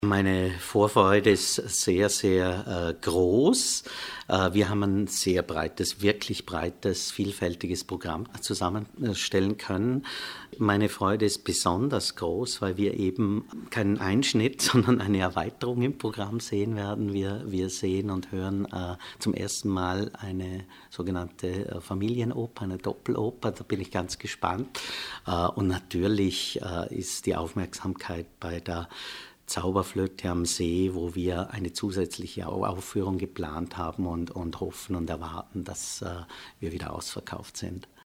Meine Vorfreude ist sehr, sehr groß. Wir haben ein sehr breites, wirklich breites, vielfältiges Programm zusammenstellen können. Meine Freude ist besonders groß, weil wir eben keinen Einschnitt, sondern eine Erweiterung im Programm sehen werden. Wir sehen und hören zum ersten Mal eine sogenannte Familienoper, eine Doppeloper. Da bin ich ganz gespannt. Und natürlich ist die Aufmerksamkeit bei der Zauberflöte am See, wo wir eine zusätzliche Aufführung geplant haben und hoffen und erwarten, dass wir wieder ausverkauft sind.